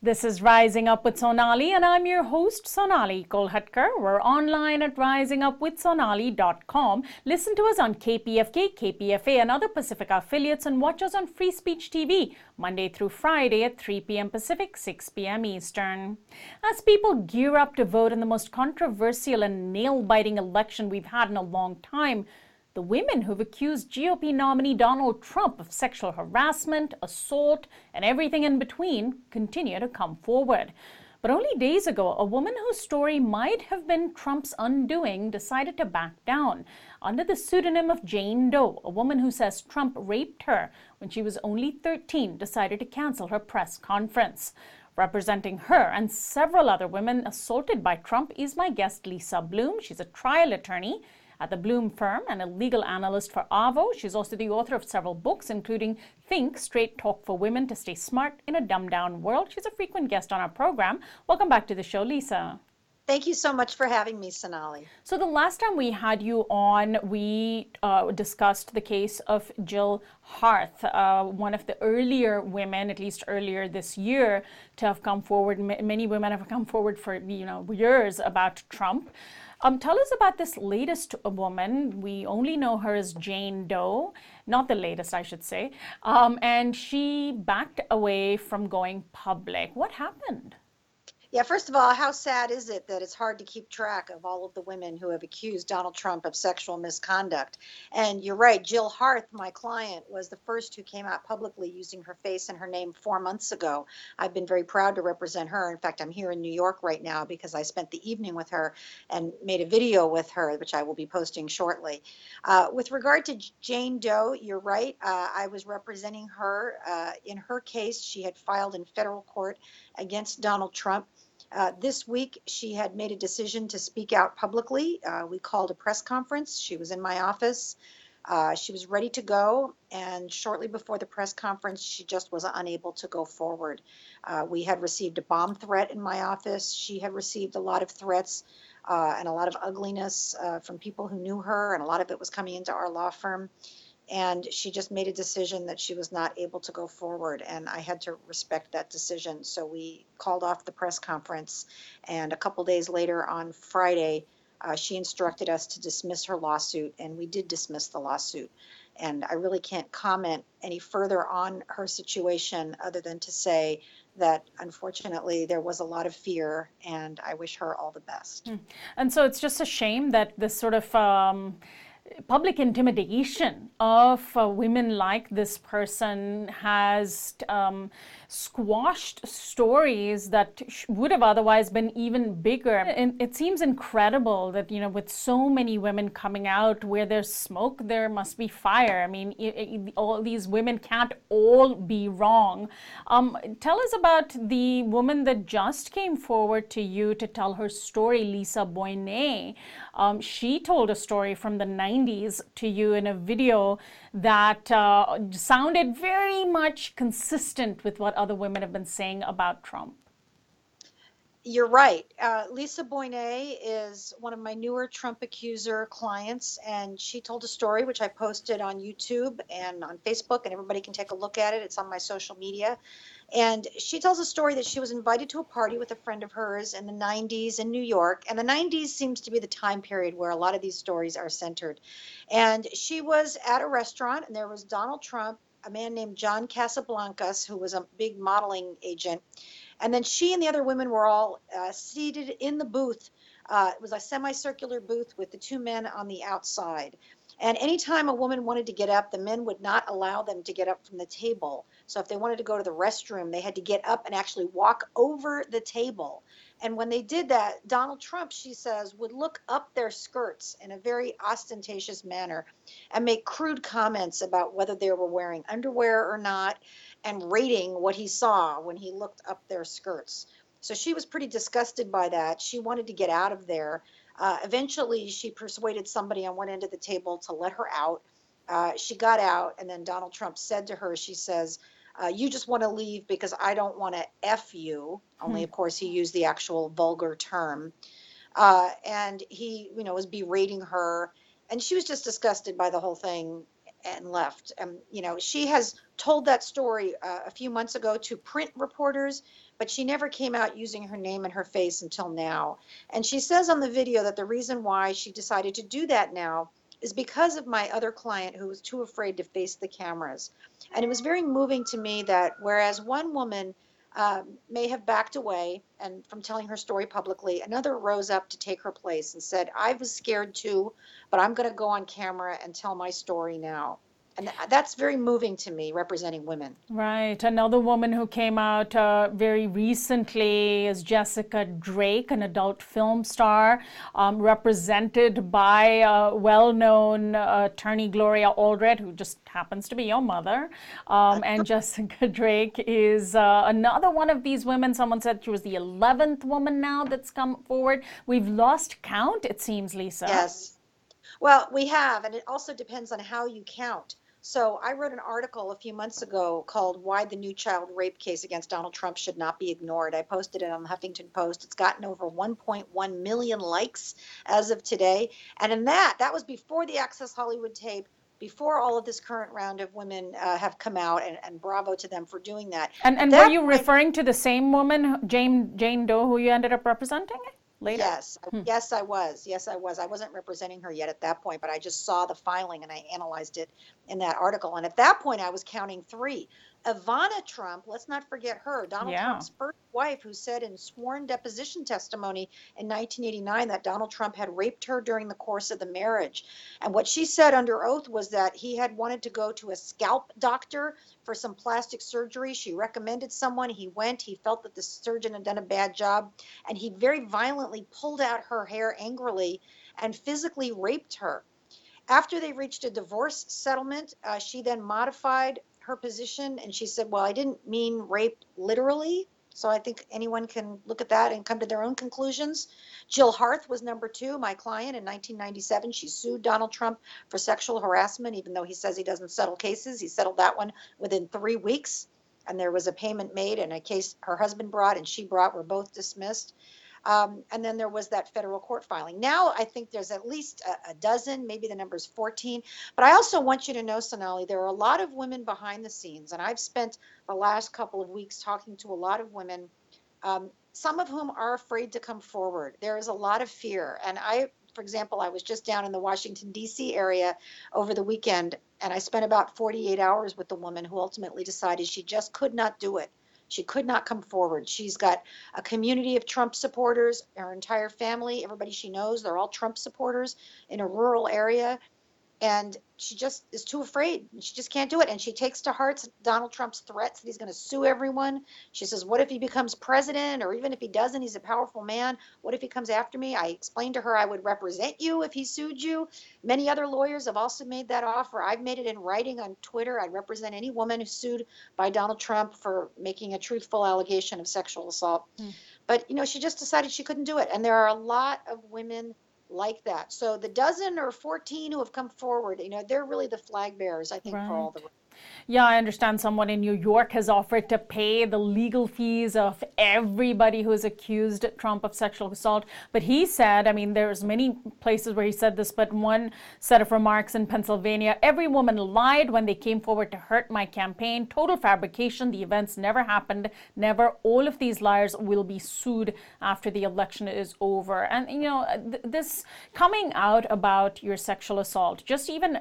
This is Rising Up with Sonali, and I'm your host, Sonali Kolhatkar. We're online at risingupwithsonali.com. Listen to us on KPFK, KPFA, and other Pacifica affiliates, and watch us on Free Speech TV, Monday through Friday at 3 p.m. Pacific, 6 p.m. Eastern. As people gear up to vote in the most controversial and nail-biting election we've had in a long time, the women who've accused GOP nominee Donald Trump of sexual harassment, assault, and everything in between continue to come forward. But only days ago, a woman whose story might have been Trump's undoing decided to back down. Under the pseudonym of Jane Doe, a woman who says Trump raped her when she was only 13 decided to cancel her press conference. Representing her and several other women assaulted by Trump is my guest, Lisa Bloom. She's a trial attorney at the Bloom firm and a legal analyst for Avvo. She's also the author of several books, including Think, Straight Talk for Women to Stay Smart in a Dumbed-Down World. She's a frequent guest on our program. Welcome back to the show, Lisa. Thank you so much for having me, Sonali. So the last time we had you on, we discussed the case of Jill Harth, one of the earlier women, at least earlier this year, to have come forward. Many women have come forward for years about Trump. Tell us about this latest woman. We only know her as Jane Doe, not the latest, I should say. And she backed away from going public. What happened? Yeah, first of all, how sad is it that it's hard to keep track of all of the women who have accused Donald Trump of sexual misconduct? And you're right, Jill Harth, my client, was the first who came out publicly using her face and her name 4 months ago. I've been very proud to represent her. In fact, I'm here in New York right now because I spent the evening with her and made a video with her, which I will be posting shortly. With regard to Jane Doe, you're right. I was representing her. In her case, she had filed in federal court against Donald Trump. This week, she had made a decision to speak out publicly. We called a press conference. She was in my office. She was ready to go. And shortly before the press conference, she just was unable to go forward. We had received a bomb threat in my office. She had received a lot of threats and a lot of ugliness from people who knew her. And a lot of it was coming into our law firm. And she just made a decision that she was not able to go forward, and I had to respect that decision. So we called off the press conference, and a couple days later on Friday, she instructed us to dismiss her lawsuit, and we did dismiss the lawsuit. And I really can't comment any further on her situation other than to say that unfortunately there was a lot of fear, and I wish her all the best. And so it's just a shame that this sort of public intimidation of women like this person has squashed stories that would have otherwise been even bigger. And it seems incredible that, with so many women coming out, where there's smoke, there must be fire. I mean, all these women can't all be wrong. Tell us about the woman that just came forward to you to tell her story, Lisa Boinnet. She told a story from the 90s to you in a video that sounded very much consistent with what other women have been saying about Trump. You're right. Lisa Boinnet is one of my newer Trump accuser clients, and she told a story which I posted on YouTube and on Facebook, and everybody can take a look at it. It's on my social media. And she tells a story that she was invited to a party with a friend of hers in the 90s in New York. And the 90s seems to be the time period where a lot of these stories are centered. And she was at a restaurant, and there was Donald Trump, a man named John Casablancas, who was a big modeling agent. And then she and the other women were all seated in the booth. It was a semicircular booth with the two men on the outside. And anytime a woman wanted to get up, the men would not allow them to get up from the table. So if they wanted to go to the restroom, they had to get up and actually walk over the table. And when they did that, Donald Trump, she says, would look up their skirts in a very ostentatious manner and make crude comments about whether they were wearing underwear or not, and rating what he saw when he looked up their skirts. So she was pretty disgusted by that. She wanted to get out of there. Eventually, she persuaded somebody on one end of the table to let her out. She got out, and then Donald Trump said to her, she says, you just want to leave because I don't want to F you. Only, of course, he used the actual vulgar term. And he, was berating her. And she was just disgusted by the whole thing. and left. She has told that story a few months ago to print reporters, but she never came out using her name and her face until now. And she says on the video that the reason why she decided to do that now is because of my other client who was too afraid to face the cameras. And it was very moving to me that whereas one woman may have backed away and from telling her story publicly, another rose up to take her place and said, I was scared too, but I'm going to go on camera and tell my story now. And that's very moving to me, representing women. Right. Another woman who came out very recently is Jessica Drake, an adult film star, represented by well-known attorney Gloria Allred, who just happens to be your mother. And Jessica Drake is another one of these women. Someone said she was the 11th woman now that's come forward. We've lost count, it seems, Lisa. Yes. Well, we have, and it also depends on how you count. So I wrote an article a few months ago called Why the New Child Rape Case Against Donald Trump Should Not Be Ignored. I posted it on the Huffington Post. It's gotten over 1.1 million likes as of today. And in that was before the Access Hollywood tape, before all of this current round of women have come out, and bravo to them for doing that. And were you referring to the same woman, Jane Doe, who you ended up representing later? Yes. Yes, I was. I wasn't representing her yet at that point, but I just saw the filing and I analyzed it in that article. And at that point, I was counting 3. Ivana Trump, let's not forget her, Donald Trump's first wife, who said in sworn deposition testimony in 1989 that Donald Trump had raped her during the course of the marriage. And what she said under oath was that he had wanted to go to a scalp doctor for some plastic surgery. She recommended someone. He went. He felt that the surgeon had done a bad job, and he very violently pulled out her hair angrily and physically raped her. After they reached a divorce settlement, she then modified her position, and she said, well, I didn't mean rape literally. So I think anyone can look at that and come to their own conclusions. Jill Harth was number 2, my client. In 1997, she sued Donald Trump for sexual harassment, even though he says he doesn't settle cases. He settled that one within 3 weeks, and there was a payment made, and a case her husband brought and she brought were both dismissed. And then there was that federal court filing. Now I think there's at least a dozen, maybe the number's 14. But I also want you to know, Sonali, there are a lot of women behind the scenes. And I've spent the last couple of weeks talking to a lot of women, some of whom are afraid to come forward. There is a lot of fear. And for example, I was just down in the Washington, D.C. area over the weekend, and I spent about 48 hours with the woman who ultimately decided she just could not do it. She could not come forward. She's got a community of Trump supporters, her entire family, everybody she knows, they're all Trump supporters in a rural area. And she just is too afraid. She just can't do it. And she takes to heart Donald Trump's threats that he's going to sue everyone. She says, what if he becomes president? Or even if he doesn't, he's a powerful man. What if he comes after me? I explained to her I would represent you if he sued you. Many other lawyers have also made that offer. I've made it in writing on Twitter. I'd represent any woman who's sued by Donald Trump for making a truthful allegation of sexual assault. But, she just decided she couldn't do it. And there are a lot of women like that. So the dozen or 14 who have come forward, they're really the flag bearers, I think, for all the. Yeah, I understand someone in New York has offered to pay the legal fees of everybody who has accused Trump of sexual assault. But he said, there's many places where he said this, but one set of remarks in Pennsylvania, every woman lied when they came forward to hurt my campaign. Total fabrication. The events never happened. Never. All of these liars will be sued after the election is over. And, this coming out about your sexual assault, just even,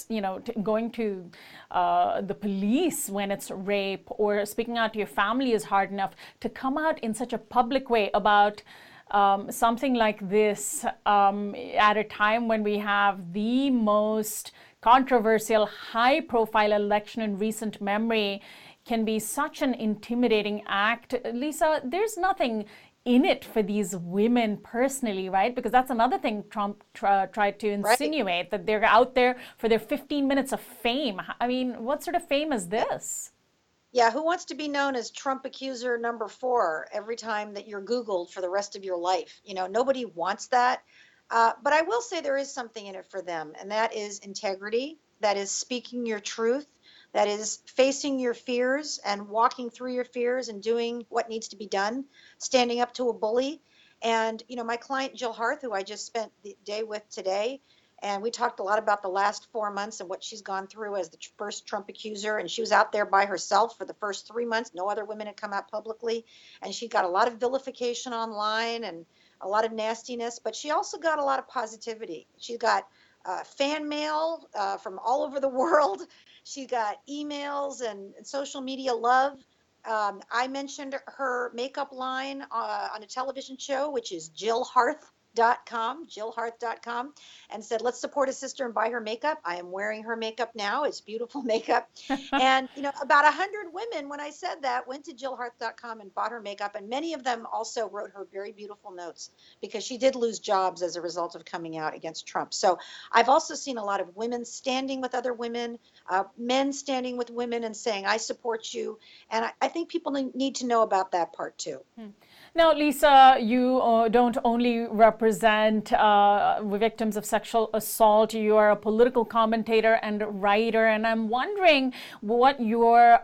going to the police when it's rape or speaking out to your family is hard enough. To come out in such a public way about something like this at a time when we have the most controversial, high-profile election in recent memory can be such an intimidating act. Lisa, there's nothing in it for these women personally, right? Because that's another thing Trump tried to insinuate, that they're out there for their 15 minutes of fame. What sort of fame is this? Yeah, who wants to be known as Trump accuser number 4 every time that you're Googled for the rest of your life? Nobody wants that. But I will say there is something in it for them, and that is integrity, that is speaking your truth, that is facing your fears and walking through your fears and doing what needs to be done, standing up to a bully. And, my client, Jill Harth, who I just spent the day with today, And we talked a lot about the last 4 months and what she's gone through as the first Trump accuser. And she was out there by herself for the first 3 months. No other women had come out publicly. And she got a lot of vilification online and a lot of nastiness, but she also got a lot of positivity. She got fan mail from all over the world. She got emails and social media love. I mentioned her makeup line on a television show, which is jillharth.com, and said, let's support a sister and buy her makeup. I am wearing her makeup now. It's beautiful makeup. And, about 100 women, when I said that, went to jillharth.com and bought her makeup. And many of them also wrote her very beautiful notes because she did lose jobs as a result of coming out against Trump. So I've also seen a lot of women standing with other women, men standing with women and saying, I support you. And I think people need to know about that part too. Now, Lisa, you don't only represent victims of sexual assault. You are a political commentator and writer, and I'm wondering what your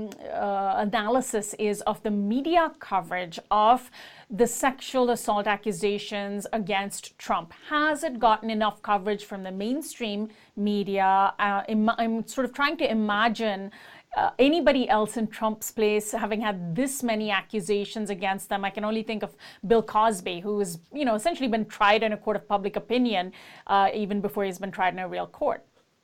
analysis is of the media coverage of the sexual assault accusations against Trump. Has it gotten enough coverage from the mainstream media? I'm sort of trying to imagine anybody else in Trump's place having had this many accusations against them. I can only think of Bill Cosby, who has, essentially been tried in a court of public opinion, even before he's been tried in a real court.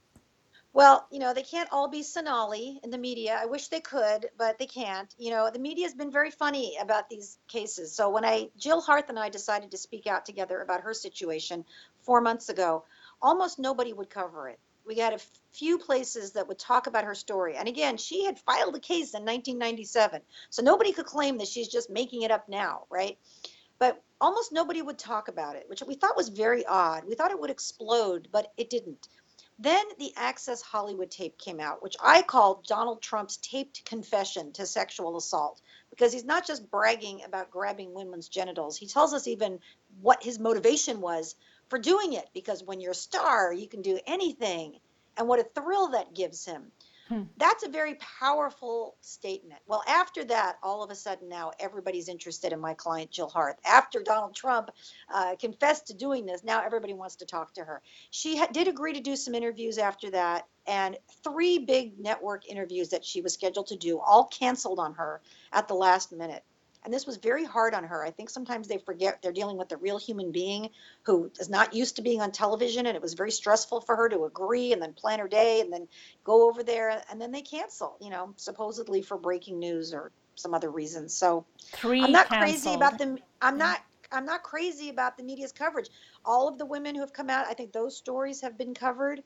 Well, they can't all be Sonali in the media. I wish they could, but they can't. The media has been very funny about these cases. So when Jill Harth and I decided to speak out together about her situation 4 months ago, almost nobody would cover it. We had a few places that would talk about her story. And again, she had filed a case in 1997. So nobody could claim that she's just making it up now, right? But almost nobody would talk about it, which we thought was very odd. We thought it would explode, but it didn't. Then the Access Hollywood tape came out, which I called Donald Trump's taped confession to sexual assault, because he's not just bragging about grabbing women's genitals. He tells us even what his motivation was for doing it, because when you're a star, you can do anything, and what a thrill that gives him. That's a very powerful statement. Well, after that, all of a sudden now everybody's interested in my client, Jill Harth. After Donald Trump confessed to doing this, now everybody wants to talk to her. She did agree to do some interviews after that, and 3 big network interviews that she was scheduled to do, all canceled on her at the last minute. And this was very hard on her. I think sometimes they forget they're dealing with a real human being who is not used to being on television. And it was very stressful for her to agree and then plan her day and then go over there. And then they cancel, supposedly for breaking news or some other reasons. So I'm not crazy about them. I'm not crazy about the media's coverage. All of the women who have come out, I think those stories have been covered.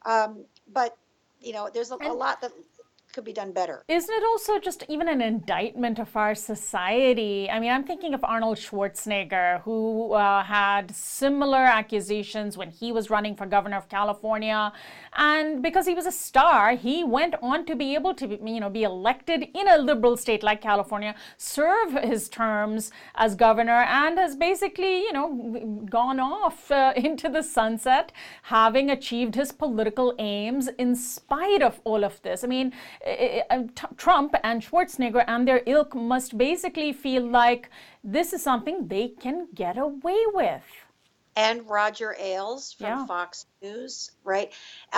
But, there's a lot that could be done better. Isn't it also just even an indictment of our society? I mean, I'm thinking of Arnold Schwarzenegger, who had similar accusations when he was running for governor of California. And because he was a star, he went on to be able to, be elected in a liberal state like California, serve his terms as governor, and has basically, gone off into the sunset, having achieved his political aims in spite of all of this. I mean, Trump and Schwarzenegger and their ilk must basically feel like this is something they can get away with. And Roger Ailes from Fox News, right?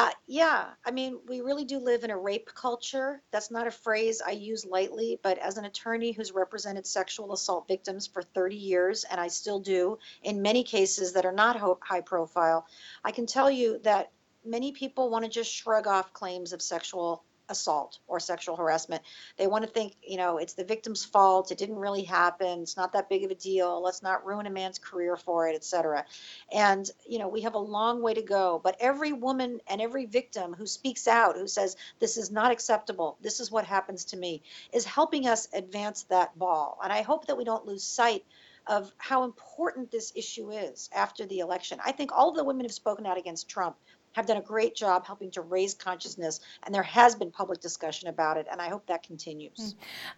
I mean, we really do live in a rape culture. That's not a phrase I use lightly, but as an attorney who's represented sexual assault victims for 30 years, and I still do in many cases that are not high profile, I can tell you that many people want to just shrug off claims of sexual assault or sexual harassment. They want to think, it's the victim's fault. It didn't really happen. It's not that big of a deal. Let's not ruin a man's career for it, etc. And, we have a long way to go. But every woman and every victim who speaks out, who says, this is not acceptable, this is what happens to me, is helping us advance that ball. And I hope that we don't lose sight of how important this issue is after the election. I think all of the women who've spoken out against Trump have done a great job helping to raise consciousness, and there has been public discussion about it, and I hope that continues.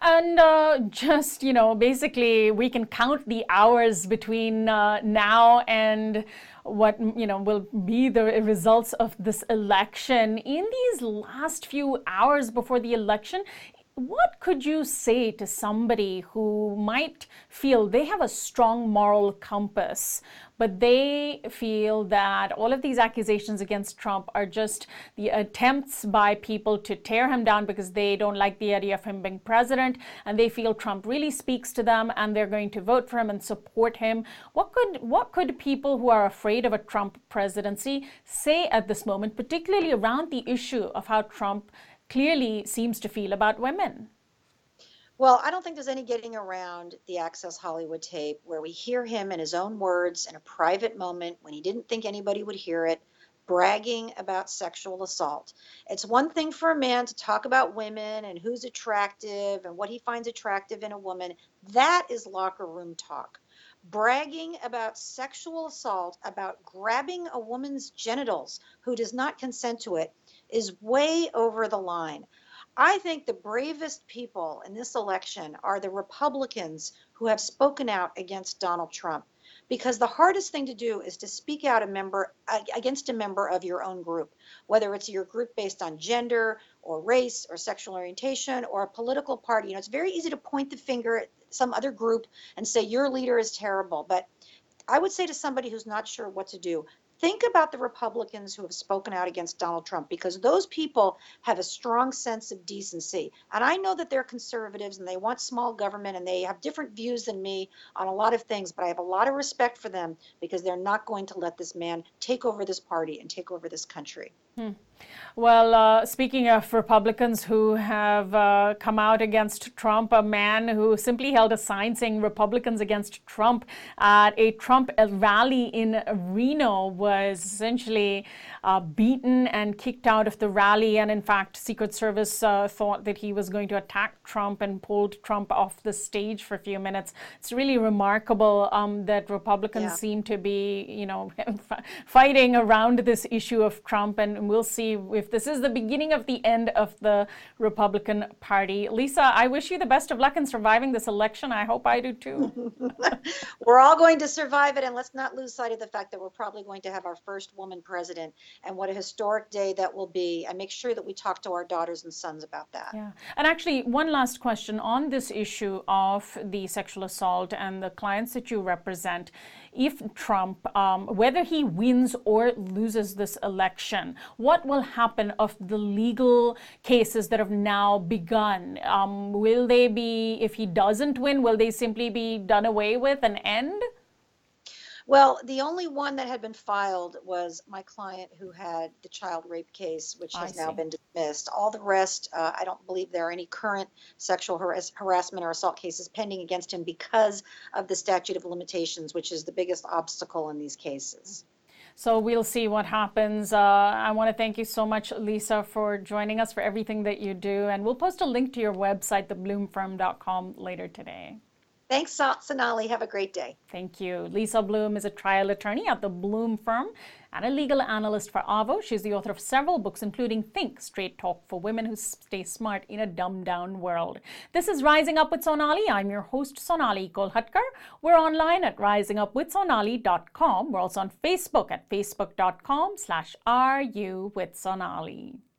And basically we can count the hours between now and what will be the results of this election. In these last few hours before the election, What could you say to somebody who might feel they have a strong moral compass, but they feel that all of these accusations against Trump are just the attempts by people to tear him down because they don't like the idea of him being president, and they feel Trump really speaks to them and they're going to vote for him and support him? What could people who are afraid of a Trump presidency say at this moment, particularly around the issue of how Trump clearly seems to feel about women? Well, I don't think there's any getting around the Access Hollywood tape where we hear him in his own words in a private moment when he didn't think anybody would hear it, bragging about sexual assault. It's one thing for a man to talk about women and who's attractive and what he finds attractive in a woman. That is locker room talk. Bragging about sexual assault, about grabbing a woman's genitals who does not consent to it, is way over the line. I think the bravest people in this election are the Republicans who have spoken out against Donald Trump, because the hardest thing to do is to speak out against a member of your own group, whether it's your group based on gender or race or sexual orientation or a political party. You know, it's very easy to point the finger at some other group and say your leader is terrible. But I would say to somebody who's not sure what to do, think about the Republicans who have spoken out against Donald Trump, because those people have a strong sense of decency. And I know that they're conservatives and they want small government and they have different views than me on a lot of things, but I have a lot of respect for them because they're not going to let this man take over this party and take over this country. Well, speaking of Republicans who have come out against Trump, a man who simply held a sign saying Republicans against Trump at a Trump rally in Reno was essentially beaten and kicked out of the rally. And in fact, Secret Service thought that he was going to attack Trump and pulled Trump off the stage for a few minutes. It's really remarkable that Republicans seem to be, you know, fighting around this issue of Trump. And we'll see if this is the beginning of the end of the Republican Party. Lisa, I wish you the best of luck in surviving this election. I hope I do too. We're all going to survive it, and let's not lose sight of the fact that we're probably going to have our first woman president, and what a historic day that will be. And make sure that we talk to our daughters and sons about that. Yeah. And actually, one last question on this issue of the sexual assault and the clients that you represent. If Trump, whether he wins or loses this election, what will happen of the legal cases that have now begun? Will they be, if he doesn't win, will they simply be done away with and end? Well, the only one that had been filed was my client who had the child rape case, which has now been dismissed. All the rest, I don't believe there are any current sexual harassment or assault cases pending against him because of the statute of limitations, which is the biggest obstacle in these cases. So we'll see what happens. I want to thank you so much, Lisa, for joining us, for everything that you do. And we'll post a link to your website, thebloomfirm.com, later today. Thanks, Sonali. Have a great day. Thank you. Lisa Bloom is a trial attorney at the Bloom Firm and a legal analyst for Avvo. She's the author of several books, including Think, Straight Talk for Women Who Stay Smart in a Dumbed-Down World. This is Rising Up with Sonali. I'm your host, Sonali Kolhatkar. We're online at risingupwithsonali.com. We're also on Facebook at facebook.com/RUwithSonali.